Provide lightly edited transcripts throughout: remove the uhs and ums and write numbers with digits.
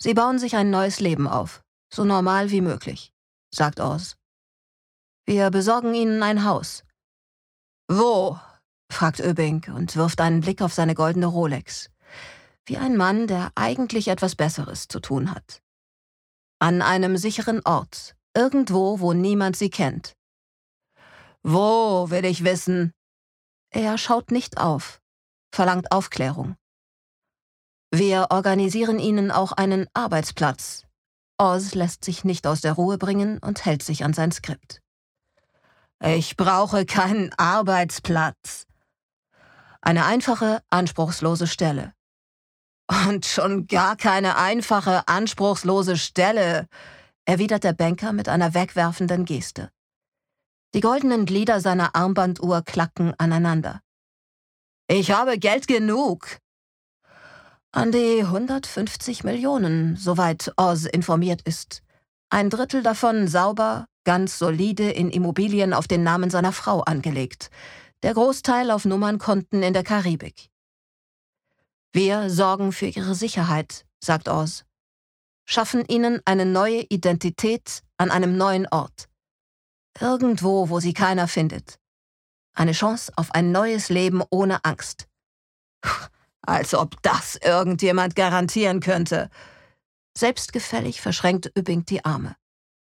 Sie bauen sich ein neues Leben auf, so normal wie möglich, sagt Oz. Wir besorgen Ihnen ein Haus. Wo? Fragt Öbing und wirft einen Blick auf seine goldene Rolex. Wie ein Mann, der eigentlich etwas Besseres zu tun hat. An einem sicheren Ort, irgendwo, wo niemand sie kennt. Wo, will ich wissen? Er schaut nicht auf, verlangt Aufklärung. Wir organisieren Ihnen auch einen Arbeitsplatz. Oz lässt sich nicht aus der Ruhe bringen und hält sich an sein Skript. Ich brauche keinen Arbeitsplatz. Eine einfache, anspruchslose Stelle. Und schon gar keine einfache, anspruchslose Stelle, erwidert der Banker mit einer wegwerfenden Geste. Die goldenen Glieder seiner Armbanduhr klacken aneinander. Ich habe Geld genug. An die 150 Millionen, soweit Oz informiert ist. 1/3 davon sauber, ganz solide in Immobilien auf den Namen seiner Frau angelegt. Der Großteil auf Nummernkonten in der Karibik. Wir sorgen für ihre Sicherheit, sagt Oz. Schaffen ihnen eine neue Identität an einem neuen Ort. Irgendwo, wo sie keiner findet. Eine Chance auf ein neues Leben ohne Angst. Als ob das irgendjemand garantieren könnte. Selbstgefällig verschränkt Öbing die Arme.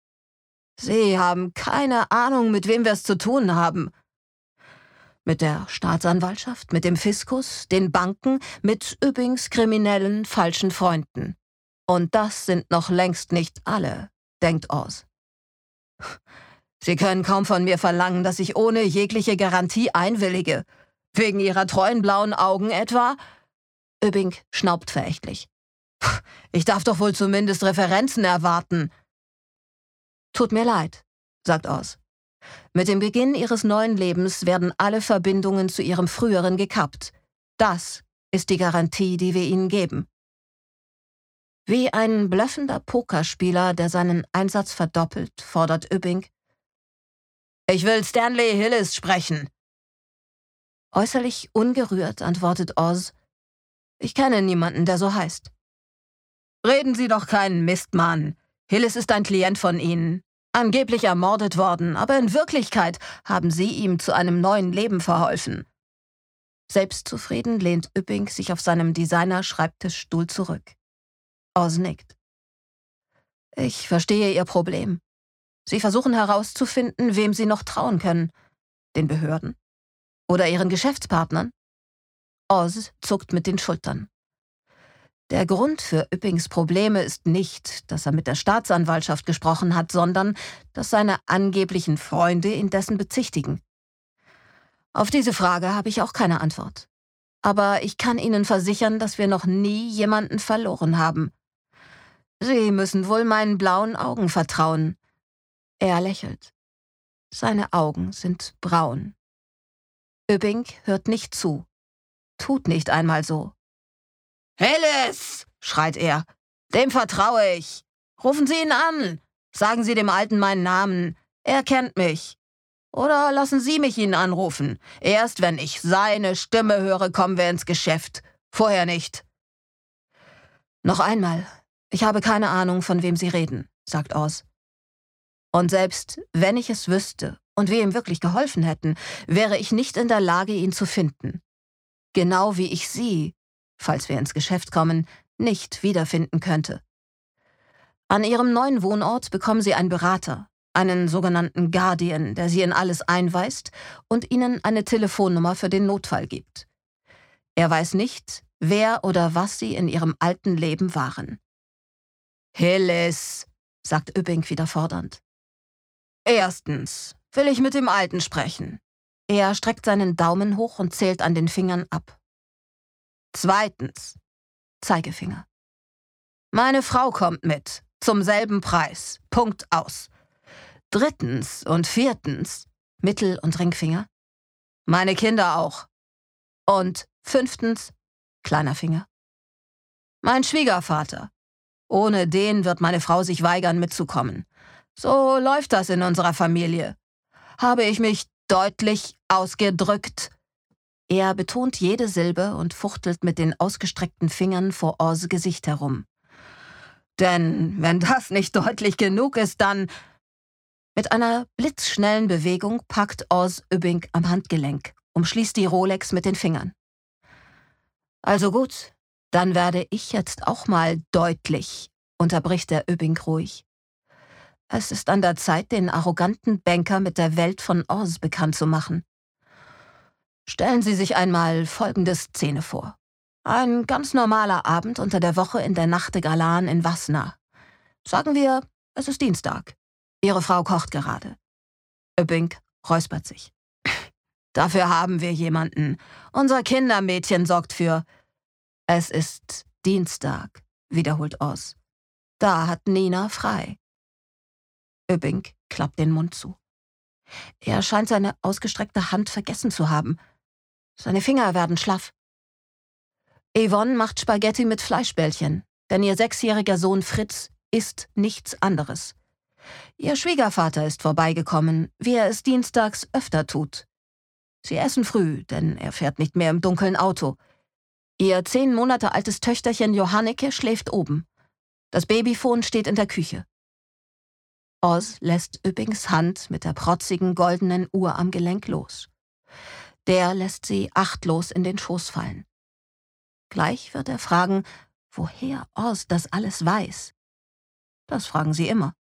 Sie haben keine Ahnung, mit wem wir es zu tun haben. Mit der Staatsanwaltschaft, mit dem Fiskus, den Banken, mit Öbings kriminellen, falschen Freunden. Und das sind noch längst nicht alle, denkt Oz. Sie können kaum von mir verlangen, dass ich ohne jegliche Garantie einwillige. Wegen Ihrer treuen blauen Augen etwa? Öbing schnaubt verächtlich. Ich darf doch wohl zumindest Referenzen erwarten. Tut mir leid, sagt Oz. Mit dem Beginn ihres neuen Lebens werden alle Verbindungen zu ihrem früheren gekappt. Das ist die Garantie, die wir ihnen geben. Wie ein bluffender Pokerspieler, der seinen Einsatz verdoppelt, fordert Öbing. Ich will Stanley Hillis sprechen. Äußerlich ungerührt antwortet Oz. Ich kenne niemanden, der so heißt. Reden Sie doch keinen Mist, Mann. Hillis ist ein Klient von Ihnen. Angeblich ermordet worden, aber in Wirklichkeit haben Sie ihm zu einem neuen Leben verholfen. Selbstzufrieden lehnt Öbing sich auf seinem Designer-Schreibtischstuhl zurück. Oz nickt. Ich verstehe Ihr Problem. Sie versuchen herauszufinden, wem Sie noch trauen können. Den Behörden? Oder Ihren Geschäftspartnern? Oz zuckt mit den Schultern. Der Grund für Öbings Probleme ist nicht, dass er mit der Staatsanwaltschaft gesprochen hat, sondern dass seine angeblichen Freunde ihn dessen bezichtigen. Auf diese Frage habe ich auch keine Antwort. Aber ich kann Ihnen versichern, dass wir noch nie jemanden verloren haben. Sie müssen wohl meinen blauen Augen vertrauen. Er lächelt. Seine Augen sind braun. Öbing hört nicht zu. Tut nicht einmal so. Hillis, schreit er. Dem vertraue ich. Rufen Sie ihn an. Sagen Sie dem Alten meinen Namen. Er kennt mich. Oder lassen Sie mich ihn anrufen. Erst wenn ich seine Stimme höre, kommen wir ins Geschäft. Vorher nicht. Noch einmal. Ich habe keine Ahnung, von wem Sie reden, sagt Oz. Und selbst wenn ich es wüsste und wir ihm wirklich geholfen hätten, wäre ich nicht in der Lage, ihn zu finden. Genau wie ich Sie, falls wir ins Geschäft kommen, nicht wiederfinden könnte. An Ihrem neuen Wohnort bekommen Sie einen Berater, einen sogenannten Guardian, der Sie in alles einweist und Ihnen eine Telefonnummer für den Notfall gibt. Er weiß nicht, wer oder was Sie in Ihrem alten Leben waren. Hillis, sagt Öbing wieder fordernd. Erstens will ich mit dem Alten sprechen. Er streckt seinen Daumen hoch und zählt an den Fingern ab. Zweitens, Zeigefinger. Meine Frau kommt mit, zum selben Preis, Punkt aus. Drittens und viertens, Mittel- und Ringfinger. Meine Kinder auch. Und fünftens, kleiner Finger. Mein Schwiegervater. Ohne den wird meine Frau sich weigern, mitzukommen. So läuft das in unserer Familie. Habe ich mich deutlich ausgedrückt? Er betont jede Silbe und fuchtelt mit den ausgestreckten Fingern vor Oz' Gesicht herum. Denn wenn das nicht deutlich genug ist, dann... Mit einer blitzschnellen Bewegung packt Oz Übbing am Handgelenk, umschließt die Rolex mit den Fingern. Also gut, dann werde ich jetzt auch mal deutlich, unterbricht der Übbing ruhig. Es ist an der Zeit, den arroganten Banker mit der Welt von Oz bekannt zu machen. Stellen Sie sich einmal folgende Szene vor. Ein ganz normaler Abend unter der Woche in der Nachtigallan in Wasna. Sagen wir, es ist Dienstag. Ihre Frau kocht gerade. Übbing räuspert sich. Dafür haben wir jemanden. Unser Kindermädchen sorgt für... Es ist Dienstag, wiederholt Oz. Da hat Nina frei. Übbing klappt den Mund zu. Er scheint seine ausgestreckte Hand vergessen zu haben. Seine Finger werden schlaff. Yvonne macht Spaghetti mit Fleischbällchen, denn ihr 6-jähriger Sohn Fritz isst nichts anderes. Ihr Schwiegervater ist vorbeigekommen, wie er es dienstags öfter tut. Sie essen früh, denn er fährt nicht mehr im dunklen Auto. Ihr 10 Monate altes Töchterchen Johanneke schläft oben. Das Babyphone steht in der Küche. Oz lässt Übbings Hand mit der protzigen goldenen Uhr am Gelenk los. Der lässt sie achtlos in den Schoß fallen. Gleich wird er fragen, woher Oz das alles weiß. Das fragen sie immer.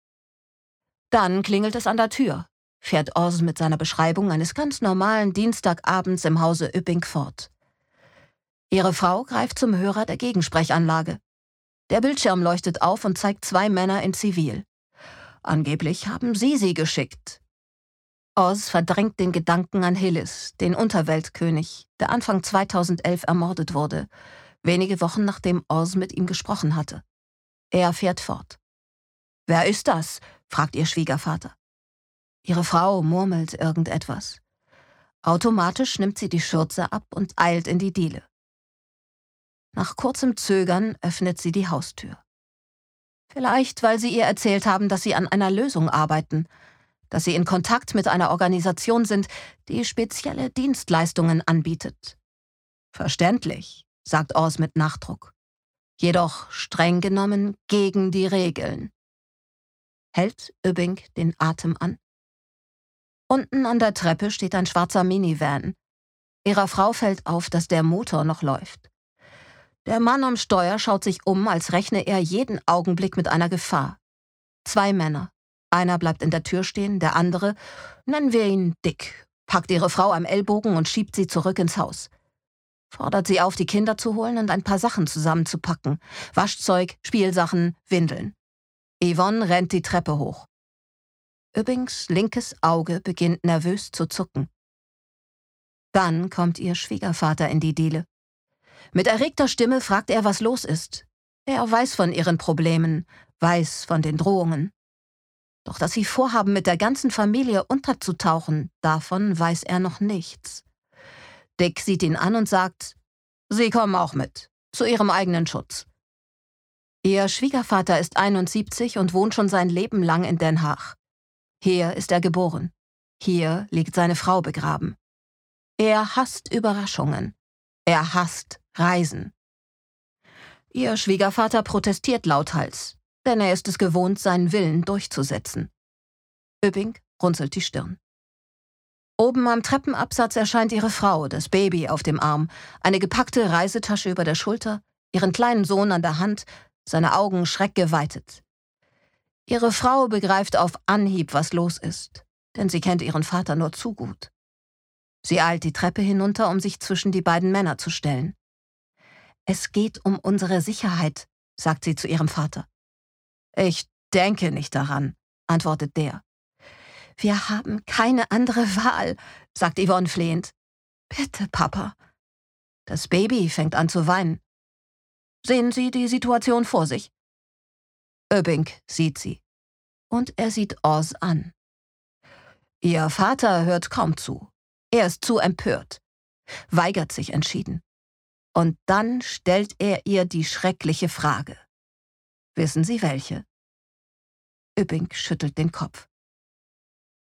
Dann klingelt es an der Tür, fährt Oz mit seiner Beschreibung eines ganz normalen Dienstagabends im Hause Übbing fort. Ihre Frau greift zum Hörer der Gegensprechanlage. Der Bildschirm leuchtet auf und zeigt 2 Männer in Zivil. Angeblich haben sie geschickt. Oz verdrängt den Gedanken an Hillis, den Unterweltkönig, der Anfang 2011 ermordet wurde, wenige Wochen nachdem Oz mit ihm gesprochen hatte. Er fährt fort. »Wer ist das?« fragt ihr Schwiegervater. Ihre Frau murmelt irgendetwas. Automatisch nimmt sie die Schürze ab und eilt in die Diele. Nach kurzem Zögern öffnet sie die Haustür. Vielleicht, weil sie ihr erzählt haben, dass sie an einer Lösung arbeiten, dass sie in Kontakt mit einer Organisation sind, die spezielle Dienstleistungen anbietet. Verständlich, sagt Oz mit Nachdruck. Jedoch streng genommen gegen die Regeln. Hält Übbing den Atem an. Unten an der Treppe steht ein schwarzer Minivan. Ihrer Frau fällt auf, dass der Motor noch läuft. Der Mann am Steuer schaut sich um, als rechne er jeden Augenblick mit einer Gefahr. 2 Männer. Einer bleibt in der Tür stehen, der andere, nennen wir ihn Dick, packt ihre Frau am Ellbogen und schiebt sie zurück ins Haus. Fordert sie auf, die Kinder zu holen und ein paar Sachen zusammenzupacken. Waschzeug, Spielsachen, Windeln. Yvonne rennt die Treppe hoch. Übbings linkes Auge beginnt nervös zu zucken. Dann kommt ihr Schwiegervater in die Diele. Mit erregter Stimme fragt er, was los ist. Er weiß von ihren Problemen, weiß von den Drohungen. Doch dass sie vorhaben, mit der ganzen Familie unterzutauchen, davon weiß er noch nichts. Dick sieht ihn an und sagt, »Sie kommen auch mit, zu Ihrem eigenen Schutz.« Ihr Schwiegervater ist 71 und wohnt schon sein Leben lang in Den Haag. Hier ist er geboren. Hier liegt seine Frau begraben. Er hasst Überraschungen. Er hasst Reisen. Ihr Schwiegervater protestiert lauthals, denn er ist es gewohnt, seinen Willen durchzusetzen. Übbing runzelt die Stirn. Oben am Treppenabsatz erscheint ihre Frau, das Baby auf dem Arm, eine gepackte Reisetasche über der Schulter, ihren kleinen Sohn an der Hand, seine Augen schreckgeweitet. Ihre Frau begreift auf Anhieb, was los ist, denn sie kennt ihren Vater nur zu gut. Sie eilt die Treppe hinunter, um sich zwischen die beiden Männer zu stellen. »Es geht um unsere Sicherheit«, sagt sie zu ihrem Vater. »Ich denke nicht daran«, antwortet der. »Wir haben keine andere Wahl«, sagt Yvonne flehend. »Bitte, Papa.« Das Baby fängt an zu weinen. Sehen Sie die Situation vor sich? Übbing sieht sie. Und er sieht Oz an. Ihr Vater hört kaum zu. Er ist zu empört, weigert sich entschieden. Und dann stellt er ihr die schreckliche Frage. Wissen Sie welche? Übbing schüttelt den Kopf.